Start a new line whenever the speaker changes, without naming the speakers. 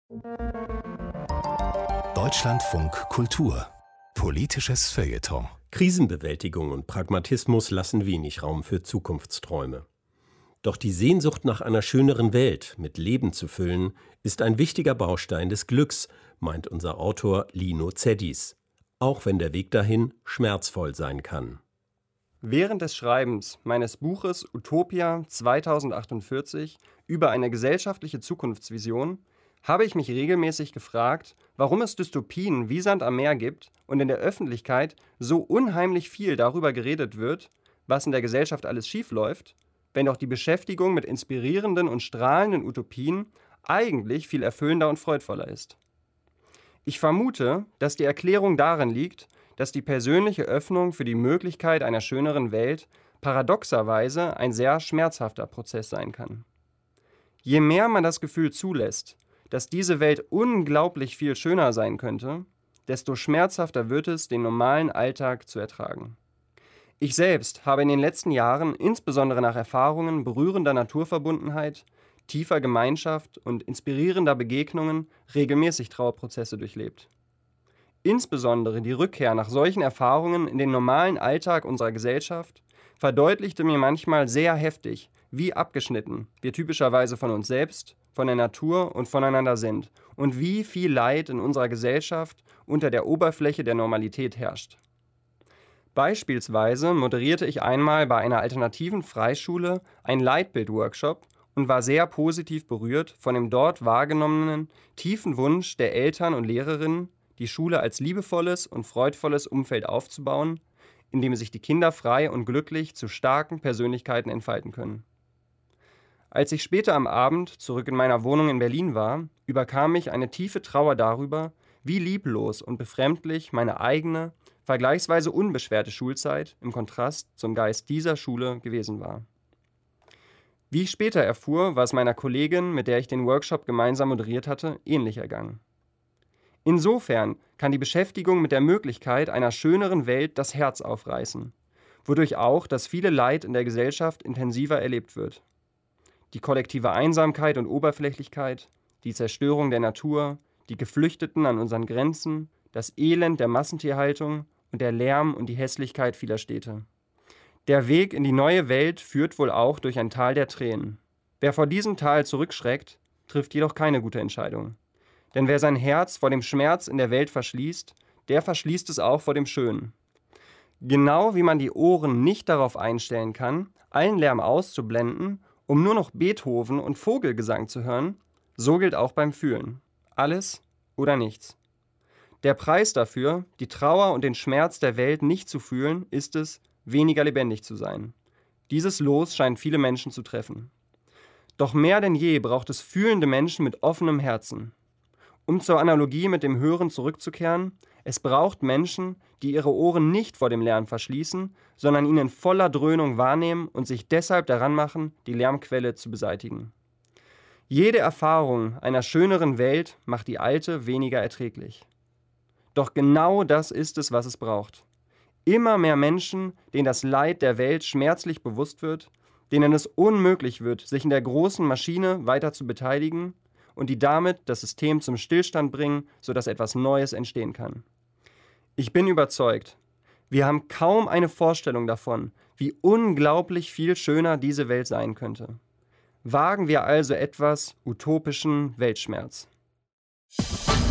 Deutschlandfunk Kultur. Politisches Feuilleton.
Krisenbewältigung und Pragmatismus lassen wenig Raum für Zukunftsträume. Doch die Sehnsucht nach einer schöneren Welt mit Leben zu füllen, ist ein wichtiger Baustein des Glücks, meint unser Autor Lino Zedis. Auch wenn der Weg dahin schmerzvoll sein kann.
Während des Schreibens meines Buches Utopia 2048 über eine gesellschaftliche Zukunftsvision habe ich mich regelmäßig gefragt, warum es Dystopien wie Sand am Meer gibt und in der Öffentlichkeit so unheimlich viel darüber geredet wird, was in der Gesellschaft alles schiefläuft, wenn doch die Beschäftigung mit inspirierenden und strahlenden Utopien eigentlich viel erfüllender und freudvoller ist. Ich vermute, dass die Erklärung darin liegt, dass die persönliche Öffnung für die Möglichkeit einer schöneren Welt paradoxerweise ein sehr schmerzhafter Prozess sein kann. Je mehr man das Gefühl zulässt, dass diese Welt unglaublich viel schöner sein könnte, desto schmerzhafter wird es, den normalen Alltag zu ertragen. Ich selbst habe in den letzten Jahren, insbesondere nach Erfahrungen berührender Naturverbundenheit, tiefer Gemeinschaft und inspirierender Begegnungen, regelmäßig Trauerprozesse durchlebt. Insbesondere die Rückkehr nach solchen Erfahrungen in den normalen Alltag unserer Gesellschaft verdeutlichte mir manchmal sehr heftig, wie abgeschnitten wir typischerweise von uns selbst, von der Natur und voneinander sind und wie viel Leid in unserer Gesellschaft unter der Oberfläche der Normalität herrscht. Beispielsweise moderierte ich einmal bei einer alternativen Freischule einen Leitbild-Workshop und war sehr positiv berührt von dem dort wahrgenommenen tiefen Wunsch der Eltern und Lehrerinnen, die Schule als liebevolles und freudvolles Umfeld aufzubauen, in dem sich die Kinder frei und glücklich zu starken Persönlichkeiten entfalten können. Als ich später am Abend zurück in meiner Wohnung in Berlin war, überkam mich eine tiefe Trauer darüber, wie lieblos und befremdlich meine eigene, vergleichsweise unbeschwerte Schulzeit im Kontrast zum Geist dieser Schule gewesen war. Wie ich später erfuhr, war es meiner Kollegin, mit der ich den Workshop gemeinsam moderiert hatte, ähnlich ergangen. Insofern kann die Beschäftigung mit der Möglichkeit einer schöneren Welt das Herz aufreißen, wodurch auch das viele Leid in der Gesellschaft intensiver erlebt wird. Die kollektive Einsamkeit und Oberflächlichkeit, die Zerstörung der Natur, die Geflüchteten an unseren Grenzen, das Elend der Massentierhaltung und der Lärm und die Hässlichkeit vieler Städte. Der Weg in die neue Welt führt wohl auch durch ein Tal der Tränen. Wer vor diesem Tal zurückschreckt, trifft jedoch keine gute Entscheidung. Denn wer sein Herz vor dem Schmerz in der Welt verschließt, der verschließt es auch vor dem Schönen. Genau wie man die Ohren nicht darauf einstellen kann, allen Lärm auszublenden, um nur noch Beethoven und Vogelgesang zu hören, so gilt auch beim Fühlen. Alles oder nichts. Der Preis dafür, die Trauer und den Schmerz der Welt nicht zu fühlen, ist es, weniger lebendig zu sein. Dieses Los scheint viele Menschen zu treffen. Doch mehr denn je braucht es fühlende Menschen mit offenem Herzen. Um zur Analogie mit dem Hören zurückzukehren, es braucht Menschen, die ihre Ohren nicht vor dem Lärm verschließen, sondern ihn in voller Dröhnung wahrnehmen und sich deshalb daran machen, die Lärmquelle zu beseitigen. Jede Erfahrung einer schöneren Welt macht die alte weniger erträglich. Doch genau das ist es, was es braucht. Immer mehr Menschen, denen das Leid der Welt schmerzlich bewusst wird, denen es unmöglich wird, sich in der großen Maschine weiter zu beteiligen und die damit das System zum Stillstand bringen, sodass etwas Neues entstehen kann. Ich bin überzeugt, wir haben kaum eine Vorstellung davon, wie unglaublich viel schöner diese Welt sein könnte. Wagen wir also etwas utopischen Weltschmerz.